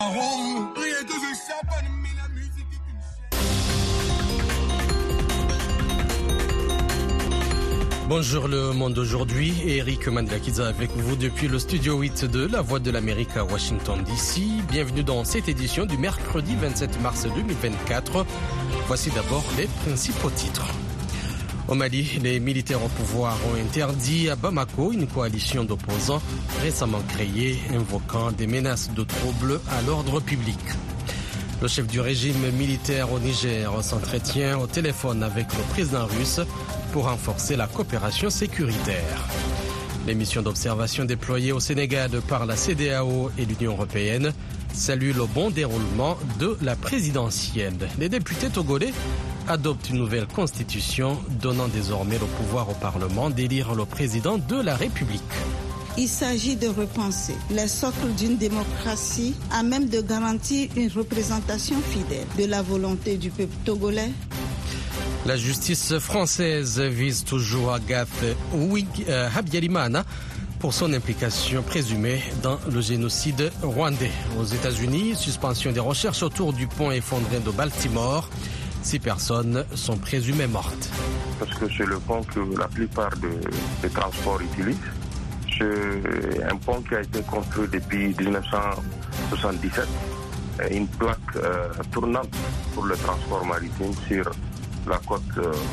Bonjour le monde d'aujourd'hui, Eric Mandelakiza avec vous depuis le studio 8 de La Voix de l'Amérique à Washington DC. Bienvenue dans cette édition du mercredi 27 mars 2024. Voici d'abord les principaux titres. Au Mali, les militaires au pouvoir ont interdit à Bamako une coalition d'opposants récemment créée, invoquant des menaces de troubles à l'ordre public. Le chef du régime militaire au Niger s'entretient au téléphone avec le président russe pour renforcer la coopération sécuritaire. Les missions d'observation déployées au Sénégal par la CEDEAO et l'Union européenne saluent le bon déroulement de la présidentielle. Les députés togolais adoptent une nouvelle constitution donnant désormais le pouvoir au Parlement d'élire le président de la République. Il s'agit de repenser les socles d'une démocratie à même de garantir une représentation fidèle de la volonté du peuple togolais. La justice française vise toujours Agathe Habyarimana pour son implication présumée dans le génocide rwandais. Aux États-Unis, suspension des recherches autour du pont effondré de Baltimore. 6 personnes sont présumées mortes. Parce que c'est le pont que la plupart des transports utilisent. C'est un pont qui a été construit depuis 1977. Une plaque tournante pour le transport maritime sur la côte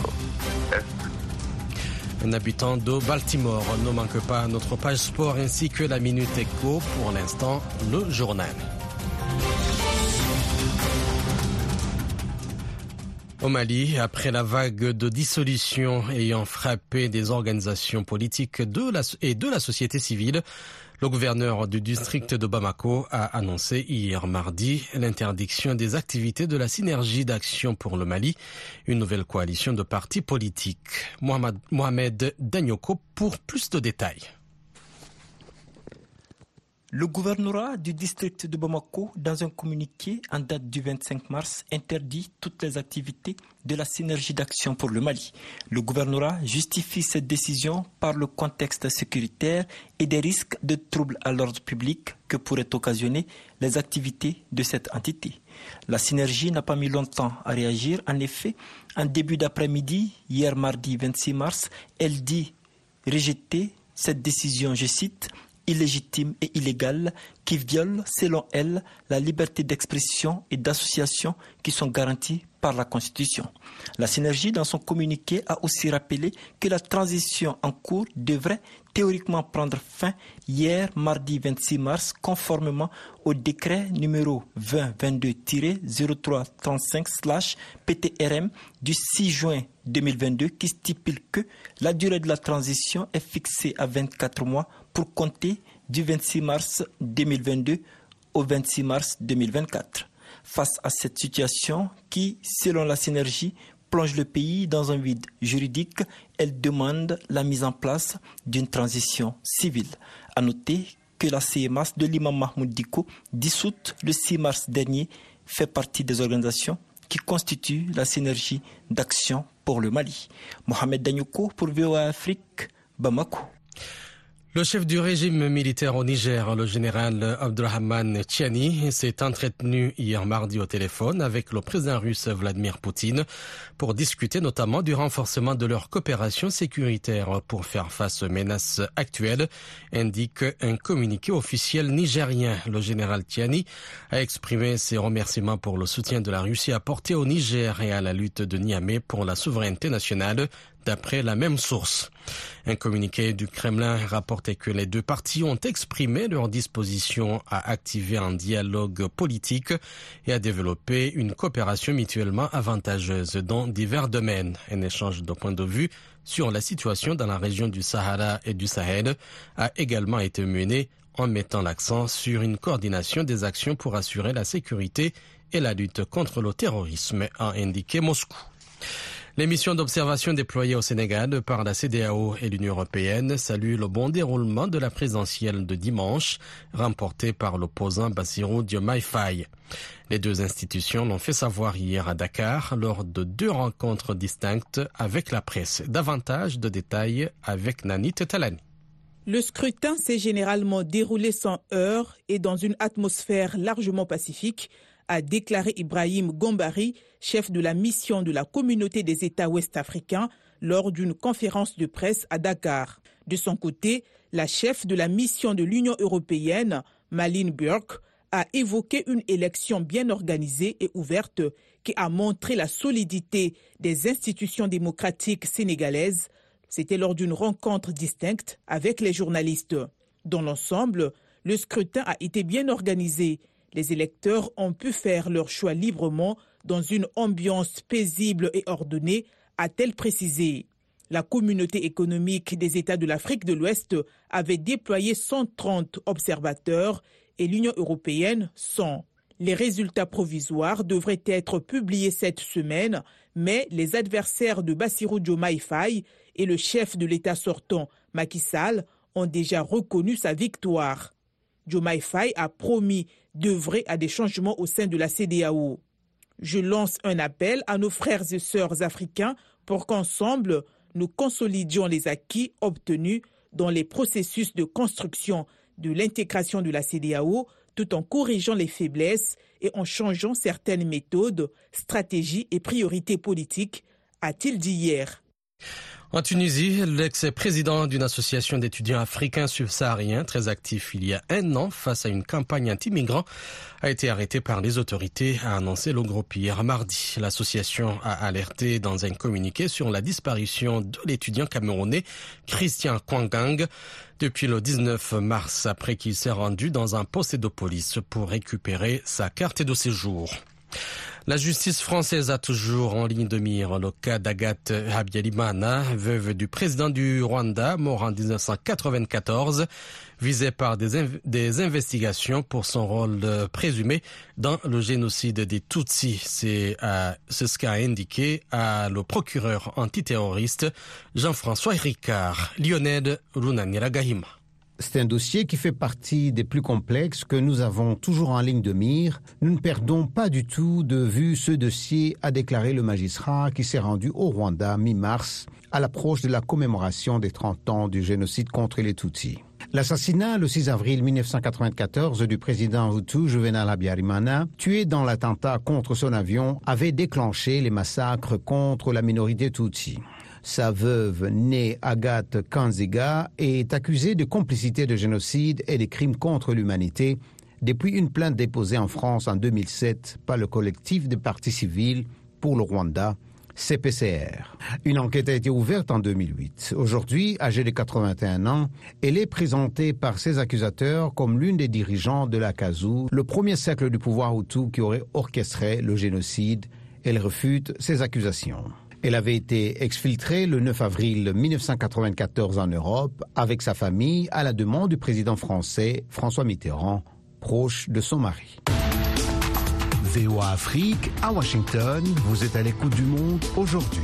est. Un habitant de Baltimore ne manque pas à notre page sport ainsi que la Minute Éco. Pour l'instant, le journal. Au Mali, après la vague de dissolution ayant frappé des organisations politiques et de la société civile, le gouverneur du district de Bamako a annoncé hier mardi l'interdiction des activités de la Synergie d'action pour le Mali, une nouvelle coalition de partis politiques. Mohamed Danyoko pour plus de détails. Le gouvernorat du district de Bamako, dans un communiqué en date du 25 mars, interdit toutes les activités de la Synergie d'action pour le Mali. Le gouvernorat justifie cette décision par le contexte sécuritaire et des risques de troubles à l'ordre public que pourraient occasionner les activités de cette entité. La Synergie n'a pas mis longtemps à réagir. En effet, en début d'après-midi, hier mardi 26 mars, elle dit rejeter cette décision, je cite, illégitime et illégale qui viole, selon elle, la liberté d'expression et d'association qui sont garanties par la Constitution. La Synergie, dans son communiqué, a aussi rappelé que la transition en cours devrait théoriquement prendre fin hier, mardi 26 mars, conformément au décret numéro 2022-0335/PTRM du 6 juin 2022 qui stipule que la durée de la transition est fixée à 24 mois pour compter du 26 mars 2022 au 26 mars 2024. Face à cette situation qui, selon la Synergie, plonge le pays dans un vide juridique, elle demande la mise en place d'une transition civile. À noter que la CMAS de l'imam Mahmoud Dicko, dissoute le 6 mars dernier, fait partie des organisations qui constituent la Synergie d'action pour le Mali. Mohamed Danyoko pour VOA Afrique, Bamako. Le chef du régime militaire au Niger, le général Abdurrahman Tiani, s'est entretenu hier mardi au téléphone avec le président russe Vladimir Poutine pour discuter notamment du renforcement de leur coopération sécuritaire pour faire face aux menaces actuelles, indique un communiqué officiel nigérien. Le général Tiani a exprimé ses remerciements pour le soutien de la Russie apporté au Niger et à la lutte de Niamey pour la souveraineté nationale, d'après la même source. Un communiqué du Kremlin rapportait que les deux parties ont exprimé leur disposition à activer un dialogue politique et à développer une coopération mutuellement avantageuse dans divers domaines. Un échange de points de vue sur la situation dans la région du Sahara et du Sahel a également été mené en mettant l'accent sur une coordination des actions pour assurer la sécurité et la lutte contre le terrorisme, a indiqué Moscou. Les missions d'observation déployées au Sénégal par la CEDEAO et l'Union européenne saluent le bon déroulement de la présidentielle de dimanche, remportée par l'opposant Bassirou Diomaye Faye. Les deux institutions l'ont fait savoir hier à Dakar lors de 2 rencontres distinctes avec la presse. Davantage de détails avec Nani Tetalani. Le scrutin s'est généralement déroulé sans heurts et dans une atmosphère largement pacifique, a déclaré Ibrahim Gambari, chef de la mission de la Communauté des États ouest-africains, lors d'une conférence de presse à Dakar. De son côté, la chef de la mission de l'Union européenne, Malin Björk, a évoqué une élection bien organisée et ouverte qui a montré la solidité des institutions démocratiques sénégalaises. C'était lors d'une rencontre distincte avec les journalistes. Dans l'ensemble, le scrutin a été bien organisé. Les électeurs ont pu faire leur choix librement dans une ambiance paisible et ordonnée, a-t-elle précisé. La communauté économique des États de l'Afrique de l'Ouest avait déployé 130 observateurs et l'Union européenne 100. Les résultats provisoires devraient être publiés cette semaine, mais les adversaires de Bassirou Diomaye Faye et le chef de l'État sortant, Macky Sall, ont déjà reconnu sa victoire. Diomaye Faye a promis d'œuvrer à des changements au sein de la CEDEAO. Je lance un appel à nos frères et sœurs africains pour qu'ensemble, nous consolidions les acquis obtenus dans les processus de construction de l'intégration de la CEDEAO, tout en corrigeant les faiblesses et en changeant certaines méthodes, stratégies et priorités politiques, a-t-il dit hier. En Tunisie, l'ex-président d'une association d'étudiants africains subsahariens, très actif il y a 1 an face à une campagne anti-migrants, a été arrêté par les autorités, a annoncé le groupe hier mardi. L'association a alerté dans un communiqué sur la disparition de l'étudiant camerounais Christian Kwangang depuis le 19 mars, après qu'il s'est rendu dans un poste de police pour récupérer sa carte de séjour. La justice française a toujours en ligne de mire le cas d'Agathe Habyarimana, veuve du président du Rwanda, mort en 1994, visée par des investigations pour son rôle présumé dans le génocide des Tutsis. C'est ce qu'a indiqué le procureur antiterroriste Jean-François Ricard. Lionel Runaniragahima. C'est un dossier qui fait partie des plus complexes que nous avons toujours en ligne de mire. Nous ne perdons pas du tout de vue ce dossier, a déclaré le magistrat qui s'est rendu au Rwanda mi-mars à l'approche de la commémoration des 30 ans du génocide contre les Tutsis. L'assassinat le 6 avril 1994 du président Hutu Juvenal Habyarimana, tué dans l'attentat contre son avion, avait déclenché les massacres contre la minorité Tutsi. Sa veuve, née Agathe Kanziga, est accusée de complicité de génocide et de crimes contre l'humanité depuis une plainte déposée en France en 2007 par le collectif de parties civiles pour le Rwanda, CPCR. Une enquête a été ouverte en 2008. Aujourd'hui, âgée de 81 ans, elle est présentée par ses accusateurs comme l'une des dirigeants de la KAZU, le premier cercle du pouvoir Hutu qui aurait orchestré le génocide. Elle refute ces accusations. Elle avait été exfiltrée le 9 avril 1994 en Europe avec sa famille à la demande du président français François Mitterrand, proche de son mari. VOA Afrique à Washington, vous êtes à l'écoute du monde aujourd'hui.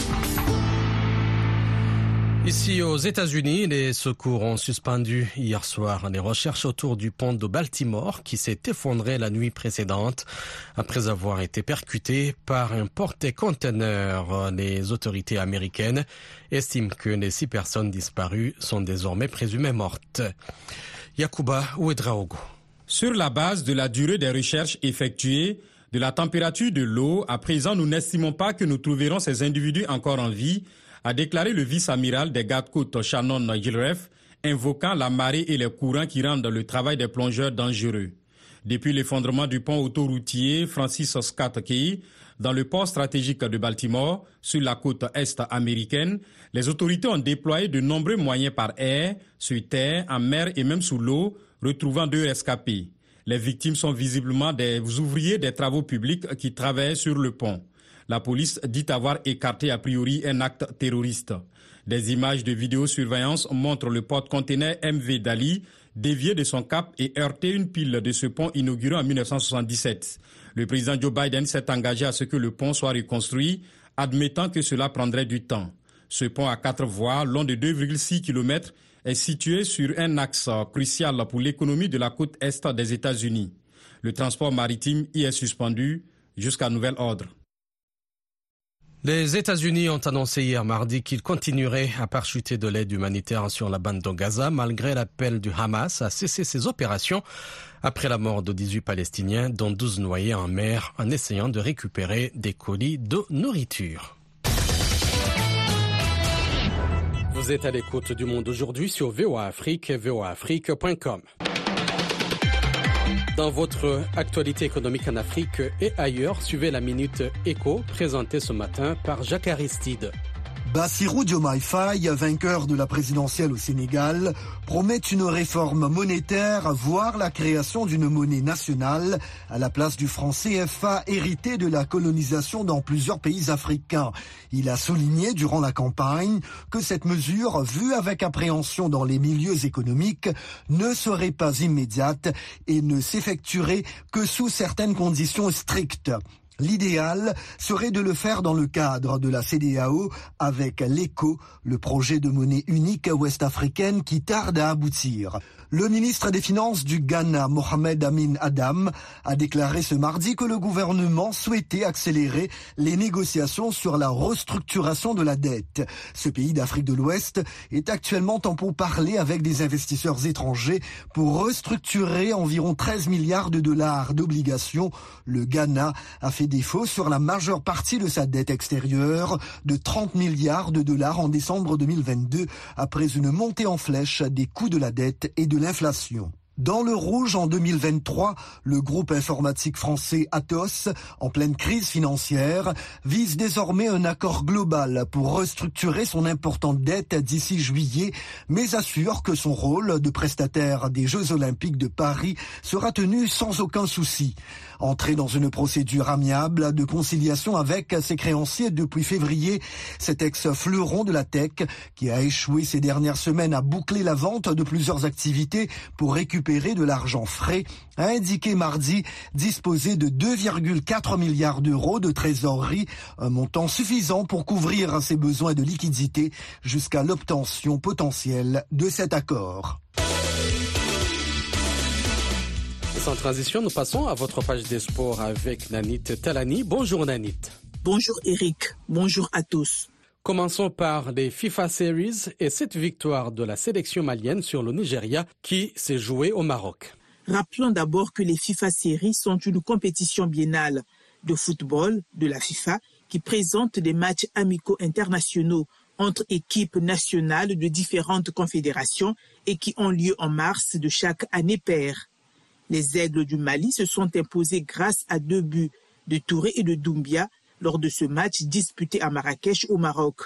Ici aux États-Unis, les secours ont suspendu hier soir les recherches autour du pont de Baltimore qui s'est effondré la nuit précédente après avoir été percuté par un porte-conteneur. Les autorités américaines estiment que les 6 personnes disparues sont désormais présumées mortes. Yacouba Ouedraogo. Sur la base de la durée des recherches effectuées, de la température de l'eau, à présent nous n'estimons pas que nous trouverons ces individus encore en vie, a déclaré le vice-amiral des gardes-côtes Shannon Gilreff, invoquant la marée et les courants qui rendent le travail des plongeurs dangereux. Depuis l'effondrement du pont autoroutier Francis Scott Key, dans le port stratégique de Baltimore, sur la côte est américaine, les autorités ont déployé de nombreux moyens par air, sur terre, en mer et même sous l'eau, retrouvant 2 rescapés. Les victimes sont visiblement des ouvriers des travaux publics qui travaillaient sur le pont. La police dit avoir écarté a priori un acte terroriste. Des images de vidéosurveillance montrent le porte-conteneur MV Dali dévié de son cap et heurter une pile de ce pont inauguré en 1977. Le président Joe Biden s'est engagé à ce que le pont soit reconstruit, admettant que cela prendrait du temps. Ce pont à 4 voies, long de 2,6 km, est situé sur un axe crucial pour l'économie de la côte est des États-Unis. Le transport maritime y est suspendu jusqu'à nouvel ordre. Les États-Unis ont annoncé hier mardi qu'ils continueraient à parachuter de l'aide humanitaire sur la bande de Gaza malgré l'appel du Hamas à cesser ses opérations après la mort de 18 Palestiniens, dont 12 noyés en mer en essayant de récupérer des colis de nourriture. Vous êtes à l'écoute du Monde aujourd'hui sur VOA Afrique et voaafrique.com. Dans votre actualité économique en Afrique et ailleurs, suivez la Minute Éco présentée ce matin par Jacques Aristide. Bassirou Diomaye Faye, vainqueur de la présidentielle au Sénégal, promet une réforme monétaire, voire la création d'une monnaie nationale à la place du franc CFA hérité de la colonisation dans plusieurs pays africains. Il a souligné durant la campagne que cette mesure, vue avec appréhension dans les milieux économiques, ne serait pas immédiate et ne s'effectuerait que sous certaines conditions strictes. L'idéal serait de le faire dans le cadre de la CEDEAO avec l'ECO, le projet de monnaie unique ouest-africaine qui tarde à aboutir. Le ministre des Finances du Ghana, Mohamed Amin Adam, a déclaré ce mardi que le gouvernement souhaitait accélérer les négociations sur la restructuration de la dette. Ce pays d'Afrique de l'Ouest est actuellement en pourparlers avec des investisseurs étrangers pour restructurer environ 13 milliards de dollars d'obligations. Le Ghana a fait défaut sur la majeure partie de sa dette extérieure de 30 milliards de dollars en décembre 2022 après une montée en flèche des coûts de la dette et de l'inflation. Dans le rouge en 2023, le groupe informatique français Atos, en pleine crise financière, vise désormais un accord global pour restructurer son importante dette d'ici juillet, mais assure que son rôle de prestataire des Jeux Olympiques de Paris sera tenu sans aucun souci. Entré dans une procédure amiable de conciliation avec ses créanciers depuis février, cet ex-fleuron de la tech, qui a échoué ces dernières semaines à boucler la vente de plusieurs activités pour récupérer de l'argent frais, a indiqué mardi disposer de 2,4 milliards d'euros de trésorerie, un montant suffisant pour couvrir ses besoins de liquidité jusqu'à l'obtention potentielle de cet accord. Sans transition, nous passons à votre page des sports avec Nanit Talani. Bonjour Nanit. Bonjour Eric, bonjour à tous. Commençons par les FIFA Series et cette victoire de la sélection malienne sur le Nigeria qui s'est jouée au Maroc. Rappelons d'abord que les FIFA Series sont une compétition biennale de football de la FIFA qui présente des matchs amicaux internationaux entre équipes nationales de différentes confédérations et qui ont lieu en mars de chaque année paire. Les Aigles du Mali se sont imposés grâce à 2 buts de Touré et de Doumbia lors de ce match disputé à Marrakech au Maroc.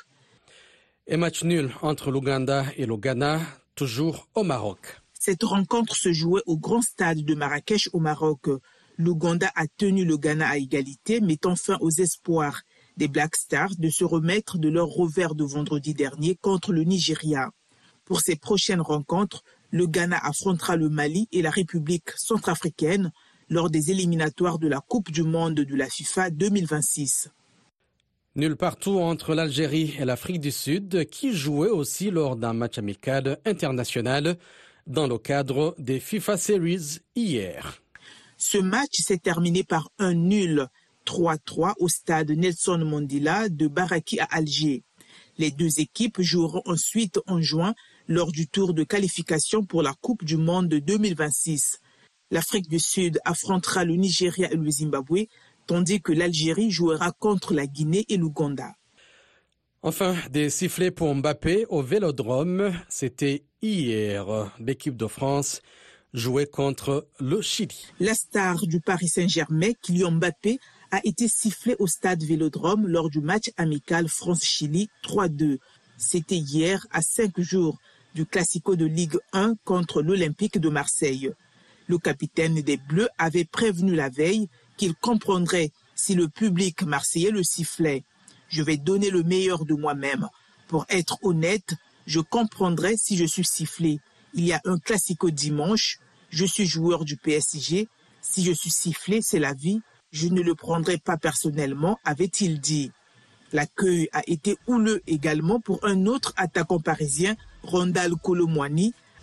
Et match nul entre l'Ouganda et le Ghana, toujours au Maroc. Cette rencontre se jouait au grand stade de Marrakech au Maroc. L'Ouganda a tenu le Ghana à égalité, mettant fin aux espoirs des Black Stars de se remettre de leur revers de vendredi dernier contre le Nigeria. Pour ces prochaines rencontres, le Ghana affrontera le Mali et la République centrafricaine lors des éliminatoires de la Coupe du monde de la FIFA 2026. Nul partout entre l'Algérie et l'Afrique du Sud qui jouaient aussi lors d'un match amical international dans le cadre des FIFA Series hier. Ce match s'est terminé par un nul 3-3 au stade Nelson Mandela de Baraki à Alger. Les deux équipes joueront ensuite en juin lors du tour de qualification pour la Coupe du monde de 2026. L'Afrique du Sud affrontera le Nigeria et le Zimbabwe, tandis que l'Algérie jouera contre la Guinée et l'Ouganda. Enfin, des sifflets pour Mbappé au Vélodrome. C'était hier. L'équipe de France jouait contre le Chili. La star du Paris Saint-Germain, Kylian Mbappé, a été sifflé au stade Vélodrome lors du match amical France-Chili 3-2. C'était hier, à 5 jours du Classico de Ligue 1 contre l'Olympique de Marseille. Le capitaine des Bleus avait prévenu la veille qu'il comprendrait si le public marseillais le sifflait. Je vais donner le meilleur de moi-même. Pour être honnête, je comprendrai si je suis sifflé. Il y a un Classico dimanche. Je suis joueur du PSG. Si je suis sifflé, c'est la vie. Je ne le prendrai pas personnellement, avait-il dit. L'accueil a été houleux également pour un autre attaquant parisien, Rondal Colomwani,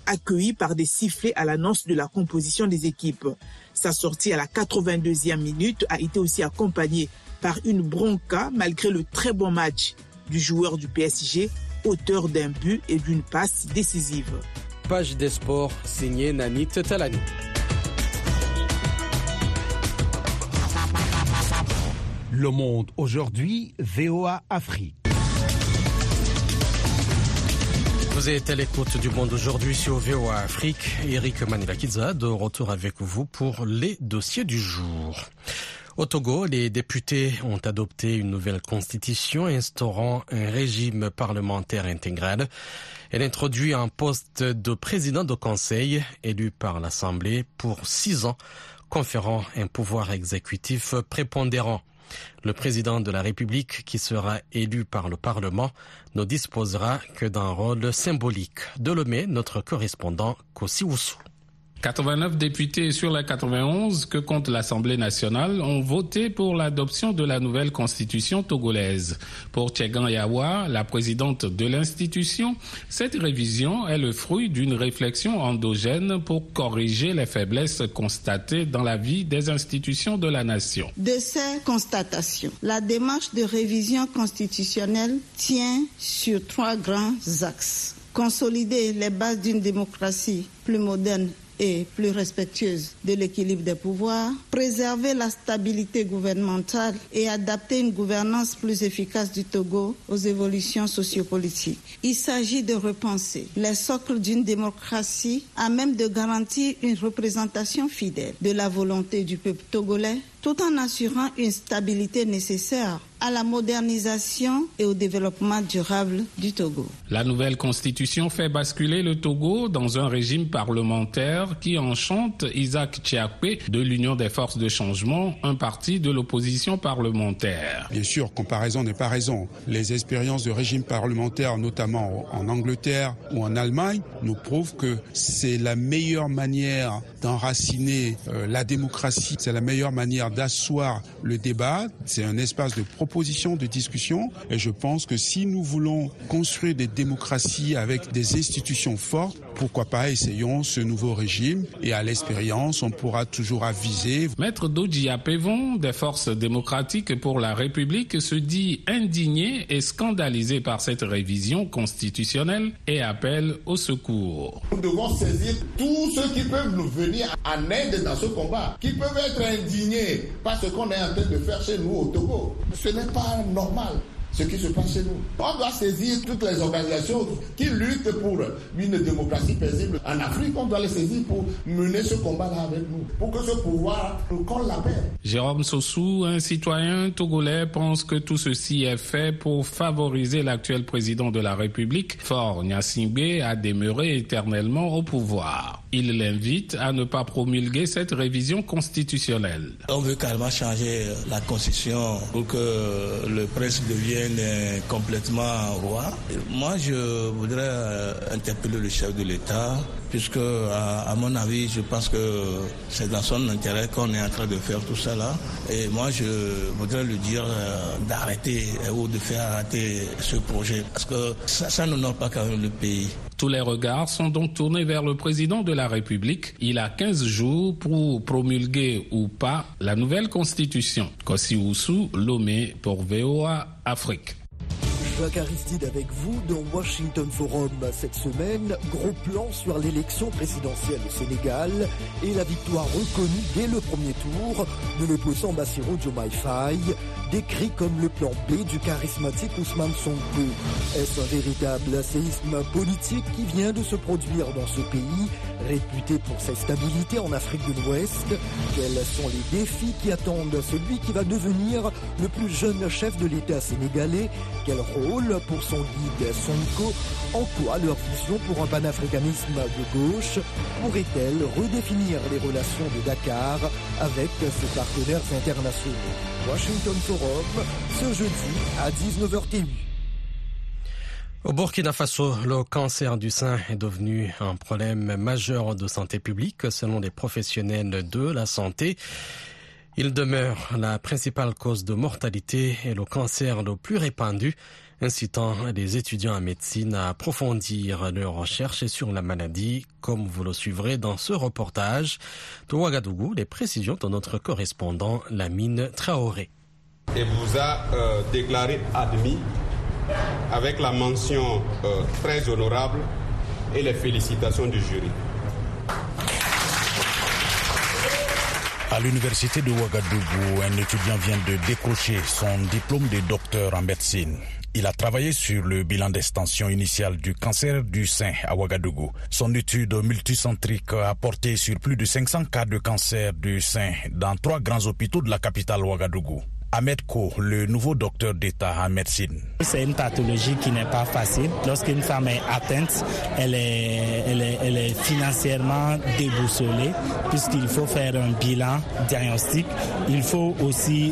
accueilli par des sifflets à l'annonce de la composition des équipes. Sa sortie à la 82e minute a été aussi accompagnée par une bronca malgré le très bon match du joueur du PSG, auteur d'un but et d'une passe décisive. Page des sports signée Nanit Talani. Le Monde aujourd'hui, VOA Afrique. Vous êtes à l'écoute du Monde aujourd'hui sur VOA Afrique. Eric Manilakidza de retour avec vous pour les dossiers du jour. Au Togo, les députés ont adopté une nouvelle constitution instaurant un régime parlementaire intégral. Elle introduit un poste de président de conseil élu par l'Assemblée pour 6 ans, conférant un pouvoir exécutif prépondérant. Le président de la République, qui sera élu par le Parlement, ne disposera que d'un rôle symbolique. De Lomé, notre correspondant Kossi Oussou. 89 députés sur les 91 que compte l'Assemblée nationale ont voté pour l'adoption de la nouvelle constitution togolaise. Pour Tchegan Yawa, la présidente de l'institution, cette révision est le fruit d'une réflexion endogène pour corriger les faiblesses constatées dans la vie des institutions de la nation. De ces constatations, la démarche de révision constitutionnelle tient sur 3 grands axes. Consolider les bases d'une démocratie plus moderne et plus respectueuse de l'équilibre des pouvoirs, préserver la stabilité gouvernementale et adapter une gouvernance plus efficace du Togo aux évolutions sociopolitiques. Il s'agit de repenser les socles d'une démocratie à même de garantir une représentation fidèle de la volonté du peuple togolais, tout en assurant une stabilité nécessaire à la modernisation et au développement durable du Togo. La nouvelle constitution fait basculer le Togo dans un régime parlementaire qui enchante Isaac Tchiakpé de l'Union des forces de changement, un parti de l'opposition parlementaire. Bien sûr, comparaison n'est pas raison. Les expériences de régime parlementaire, notamment en Angleterre ou en Allemagne, nous prouvent que c'est la meilleure manière d'enraciner la démocratie, c'est la meilleure manière d'asseoir le débat, c'est un espace de proposition, de discussion, et je pense que si nous voulons construire des démocraties avec des institutions fortes, pourquoi pas essayons ce nouveau régime, et à l'expérience, on pourra toujours aviser. Maître Dodji Apevon, des forces démocratiques pour la République, se dit indigné et scandalisé par cette révision constitutionnelle et appelle au secours. Nous devons saisir tous ceux qui peuvent nous venir en aide dans ce combat, qui peuvent être indignés par ce qu'on est en train de faire chez nous au Togo. Ce n'est pas normal ce qui se passe chez nous. On doit saisir toutes les organisations qui luttent pour une démocratie paisible en Afrique. On doit les saisir pour mener ce combat-là avec nous, pour que ce pouvoir nous colle la paix. Jérôme Sossou, un citoyen togolais, pense que tout ceci est fait pour favoriser l'actuel président de la République, Faure Gnassingbé, à demeurer éternellement au pouvoir. Il l'invite à ne pas promulguer cette révision constitutionnelle. On veut carrément changer la constitution pour que le prince devienne complètement roi. Moi, je voudrais interpeller le chef de l'État, puisque, à mon avis, je pense que c'est dans son intérêt qu'on est en train de faire tout ça là. Et moi, je voudrais lui dire d'arrêter ou de faire arrêter ce projet, parce que ça n'honore pas quand même le pays. Tous les regards sont donc tournés vers le président de la République. Il a 15 jours pour promulguer ou pas la nouvelle constitution. Kossi Oussou, Lomé pour VOA Afrique. Jacques Aristide avec vous dans Washington Forum. Cette semaine, gros plan sur l'élection présidentielle au Sénégal et la victoire reconnue dès le premier tour de l'opposant Bassirou Diomaye Faye, décrit comme le plan B du charismatique Ousmane Sonko. Est-ce un véritable séisme politique qui vient de se produire dans ce pays, réputé pour sa stabilité en Afrique de l'Ouest? Quels sont les défis qui attendent celui qui va devenir le plus jeune chef de l'État sénégalais? Quel rôle pour son guide Sonko? En quoi leur vision pour un panafricanisme de gauche pourrait-elle redéfinir les relations de Dakar avec ses partenaires internationaux? Washington Forum, ce jeudi à 19h TU. Au Burkina Faso, le cancer du sein est devenu un problème majeur de santé publique selon les professionnels de la santé. Il demeure la principale cause de mortalité et le cancer le plus répandu, incitant les étudiants en médecine à approfondir leurs recherches sur la maladie, comme vous le suivrez dans ce reportage. De Ouagadougou, les précisions de notre correspondant Lamine Traoré. Et vous a déclaré admis avec la mention très honorable et les félicitations du jury. À l'université de Ouagadougou, un étudiant vient de décrocher son diplôme de docteur en médecine. Il a travaillé sur le bilan d'extension initial du cancer du sein à Ouagadougou. Son étude multicentrique a porté sur plus de 500 cas de cancer du sein dans 3 grands hôpitaux de la capitale Ouagadougou. Ahmed Ko, le nouveau docteur d'État en médecine. C'est une pathologie qui n'est pas facile. Lorsqu'une femme est atteinte, elle est financièrement déboussolée puisqu'il faut faire un bilan diagnostique. Il faut aussi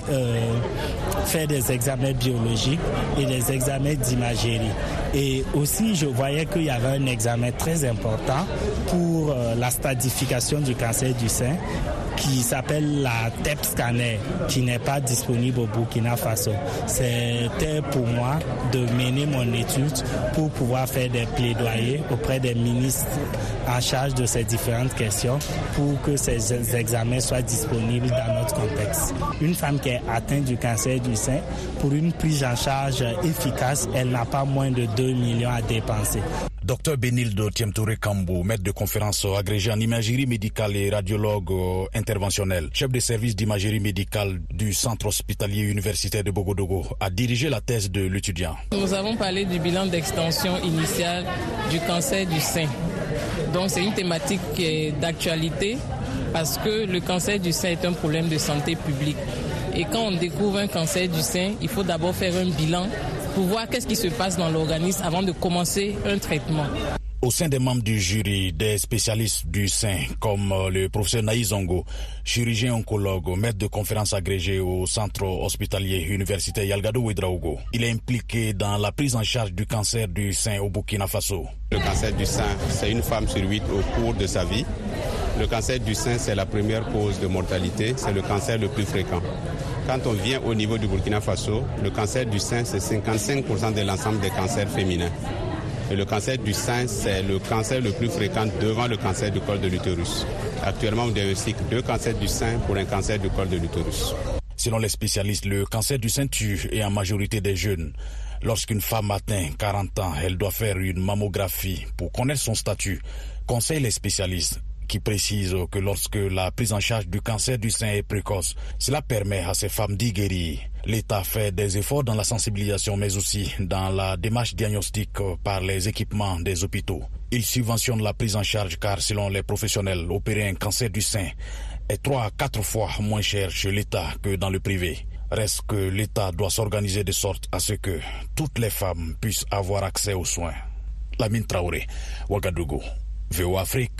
faire des examens biologiques et des examens d'imagerie. Et aussi, je voyais qu'il y avait un examen très important pour la stratification du cancer du sein qui s'appelle la TEP scanner, qui n'est pas disponible au Burkina Faso. C'était pour moi de mener mon étude pour pouvoir faire des plaidoyers auprès des ministres en charge de ces différentes questions pour que ces examens soient disponibles dans notre contexte. Une femme qui est atteinte du cancer du sein, pour une prise en charge efficace, elle n'a pas moins de 2 millions à dépenser. Docteur Benildo Tiemtouré Kambo, maître de conférence agrégé en imagerie médicale et radiologue interventionnel, chef de service d'imagerie médicale du centre hospitalier universitaire de Bogodogo, a dirigé la thèse de l'étudiant. Nous avons parlé du bilan d'extension initiale du cancer du sein. Donc c'est une thématique qui est d'actualité parce que le cancer du sein est un problème de santé publique. Et quand on découvre un cancer du sein, il faut d'abord faire un bilan pour voir qu'est-ce qui se passe dans l'organisme avant de commencer un traitement. Au sein des membres du jury, des spécialistes du sein comme le professeur Naï Zongo, chirurgien oncologue, maître de conférence agrégé au centre hospitalier universitaire Yalgado Ouedraogo. Il est impliqué dans la prise en charge du cancer du sein au Burkina Faso. Le cancer du sein, c'est une femme sur 8 au cours de sa vie. Le cancer du sein, c'est la première cause de mortalité, c'est le cancer le plus fréquent. Quand on vient au niveau du Burkina Faso, le cancer du sein, c'est 55% de l'ensemble des cancers féminins. Et le cancer du sein, c'est le cancer le plus fréquent devant le cancer du col de l'utérus. Actuellement, on diagnostique 2 cancers du sein pour un cancer du col de l'utérus. Selon les spécialistes, le cancer du sein tue et en majorité des jeunes. Lorsqu'une femme atteint 40 ans, elle doit faire une mammographie pour connaître son statut. Conseillent les spécialistes qui précise que lorsque la prise en charge du cancer du sein est précoce, cela permet à ces femmes d'y guérir. L'État fait des efforts dans la sensibilisation, mais aussi dans la démarche diagnostique par les équipements des hôpitaux. Il subventionne la prise en charge car, selon les professionnels, opérer un cancer du sein est 3 à 4 fois moins cher chez l'État que dans le privé. Reste que l'État doit s'organiser de sorte à ce que toutes les femmes puissent avoir accès aux soins. Lamine Traoré, Ouagadougou, VOA Afrique.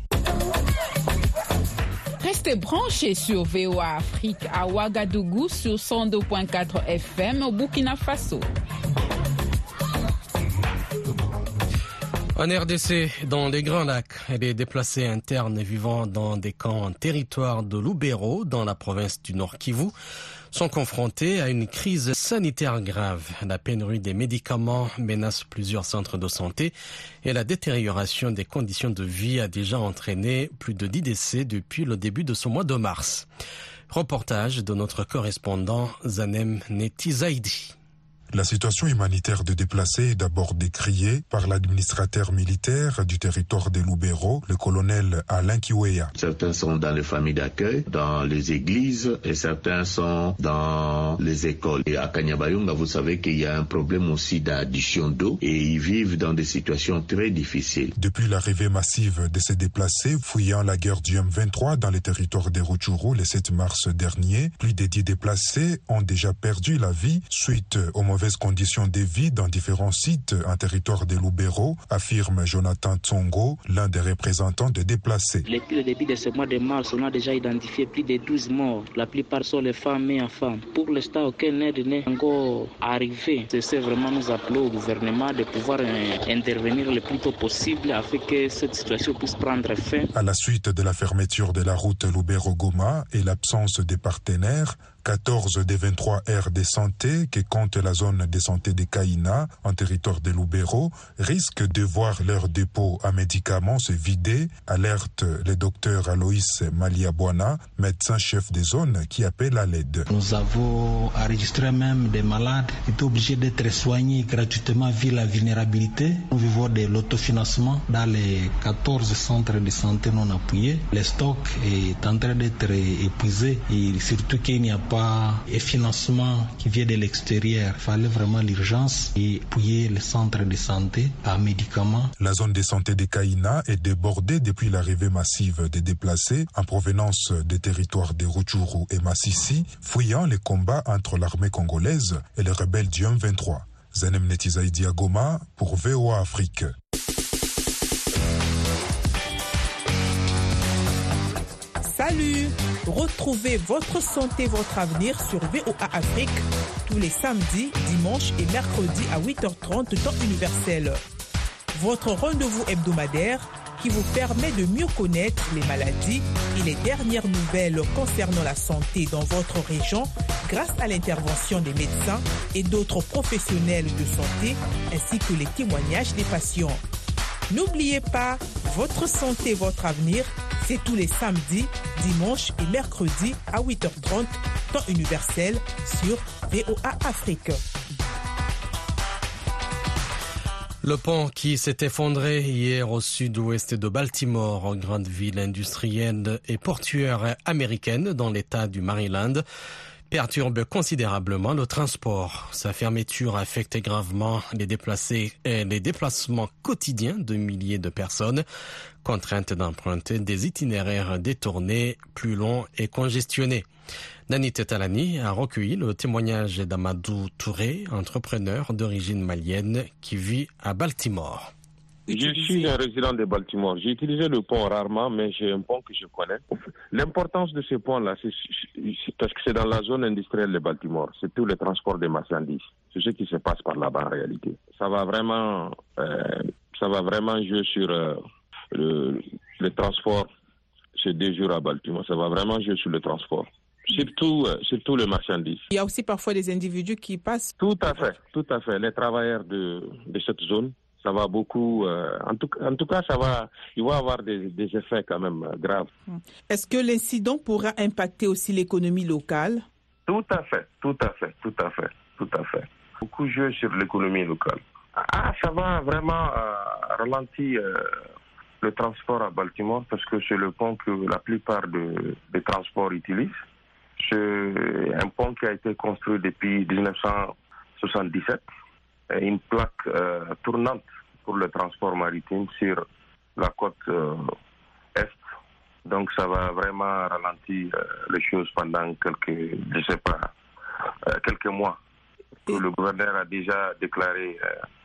Restez branchés sur VOA Afrique à Ouagadougou sur 102.4 FM au Burkina Faso. En RDC, dans les Grands Lacs, les déplacés internes vivant dans des camps en territoire de Lubero, dans la province du Nord Kivu, sont confrontés à une crise sanitaire grave. La pénurie des médicaments menace plusieurs centres de santé et la détérioration des conditions de vie a déjà entraîné plus de 10 décès depuis le début de ce mois de mars. Reportage de notre correspondant Zanem Netizaidi. La situation humanitaire des déplacés est d'abord décriée par l'administrateur militaire du territoire de Lubero, le colonel Alain Kiweya. Certains sont dans les familles d'accueil, dans les églises, et certains sont dans les écoles. Et à Kanyabayonga, vous savez qu'il y a un problème aussi d'addition d'eau, et ils vivent dans des situations très difficiles. Depuis l'arrivée massive de ces déplacés fuyant la guerre du M23 dans les territoires de Rutshuru le 7 mars dernier, plus de 10 déplacés ont déjà perdu la vie suite aux mauvaises conditions de vie dans différents sites en territoire de Lubero, affirme Jonathan Tsongo, l'un des représentants des déplacés. Depuis le début de ce mois de mars, on a déjà identifié plus de 12 morts. La plupart sont les femmes et enfants. Pour l'instant, aucune aide n'est encore arrivée. C'est vraiment nous appeler au gouvernement de pouvoir intervenir le plus tôt possible afin que cette situation puisse prendre fin. À la suite de la fermeture de la route Lubero-Goma et l'absence des partenaires, 14 des 23 aires de santé que compte la zone de santé de Kaina, en territoire de Lubero, risquent de voir leur dépôt à médicaments se vider, alerte le docteur Aloïs Maliabwana, médecin-chef des zones qui appelle à l'aide. Nous avons enregistré même des malades qui étaient obligés d'être soignés gratuitement vu la vulnérabilité. Nous vivons de l'autofinancement dans les 14 centres de santé non appuyés. Le stock est en train d'être épuisé et surtout qu'il n'y a pas de financement qui vient de l'extérieur. Il fallait vraiment l'urgence et appuyer les centres de santé à médicaments. La zone de santé de Kaina est débordée depuis l'arrivée massive des déplacés en provenance des territoires de Rutshuru et Masisi, fuyant les combats entre l'armée congolaise et les rebelles du M23. Zanem Netizaïdi à Goma pour VOA Afrique. Salut! Retrouvez votre santé, votre avenir sur VOA Afrique tous les samedis, dimanches et mercredis à 8h30 temps universel. Votre rendez-vous hebdomadaire qui vous permet de mieux connaître les maladies et les dernières nouvelles concernant la santé dans votre région grâce à l'intervention des médecins et d'autres professionnels de santé ainsi que les témoignages des patients. N'oubliez pas, votre santé, votre avenir, c'est tous les samedis, dimanches et mercredis à 8h30 temps universel sur VOA Afrique. Le pont qui s'est effondré hier au sud-ouest de Baltimore, grande ville industrielle et portuaire américaine dans l'État du Maryland, perturbe considérablement le transport. Sa fermeture affecte gravement les déplacements quotidiens de milliers de personnes, contraintes d'emprunter des itinéraires détournés, plus longs et congestionnés. Nani Tetalani a recueilli le témoignage d'Amadou Touré, entrepreneur d'origine malienne qui vit à Baltimore. Je suis un résident de Baltimore. J'ai utilisé le pont rarement, mais j'ai un pont que je connais. L'importance de ce pont-là, c'est parce que c'est dans la zone industrielle de Baltimore. C'est tout le transport des marchandises. C'est ce qui se passe par là-bas en réalité. Ça va vraiment jouer sur le transport ces 2 jours à Baltimore. Ça va vraiment jouer sur le transport. Surtout les marchandises. Il y a aussi parfois des individus qui passent. Tout à fait. Les travailleurs de cette zone, ça va beaucoup. En tout cas, il va avoir des effets quand même graves. Est-ce que l'incident pourra impacter aussi l'économie locale? Tout à fait. Beaucoup jouent sur l'économie locale. Ça va vraiment ralentir le transport à Baltimore parce que c'est le pont que la plupart des transports utilisent. C'est un pont qui a été construit depuis 1977. Une plaque tournante pour le transport maritime sur la côte est. Donc ça va vraiment ralentir les choses pendant quelques mois. Le gouverneur a déjà déclaré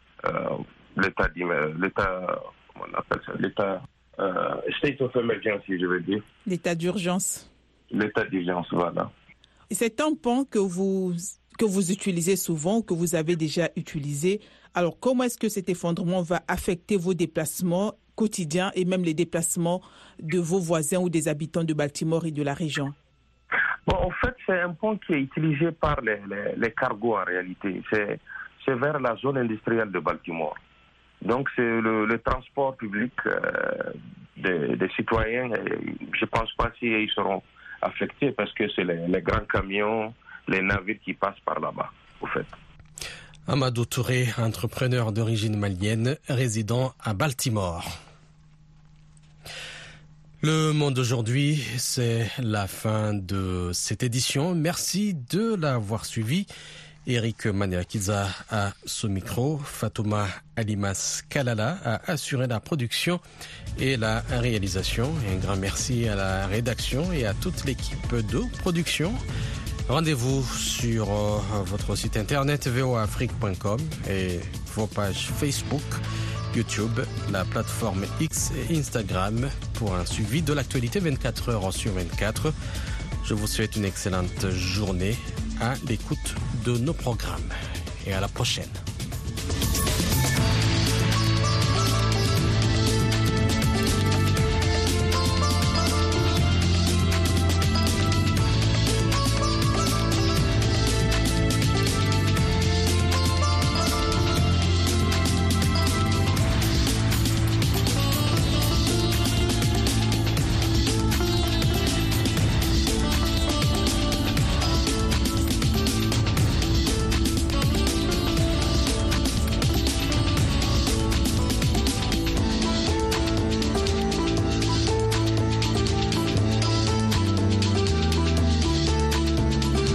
l'état state of emergency, je veux dire. L'état d'urgence. L'état d'urgence, voilà. C'est un pont que vous utilisez souvent, que vous avez déjà utilisé. Alors, comment est-ce que cet effondrement va affecter vos déplacements quotidiens et même les déplacements de vos voisins ou des habitants de Baltimore et de la région? Bon, en fait, c'est un pont qui est utilisé par les cargos en réalité. C'est vers la zone industrielle de Baltimore. Donc, c'est le transport public des citoyens. Je ne pense pas s'ils seront affectés parce que c'est les grands camions, les navires qui passent par là-bas, au fait. Amadou Touré, entrepreneur d'origine malienne, résident à Baltimore. Le Monde aujourd'hui, c'est la fin de cette édition. Merci de l'avoir suivi. Eric Maniakiza à ce micro. Fatouma Alimas Kalala a assuré la production et la réalisation. Et un grand merci à la rédaction et à toute l'équipe de production. Rendez-vous sur votre site internet voaafrique.com et vos pages Facebook, YouTube, la plateforme X et Instagram pour un suivi de l'actualité 24 heures sur 24. Je vous souhaite une excellente journée à l'écoute de nos programmes et à la prochaine.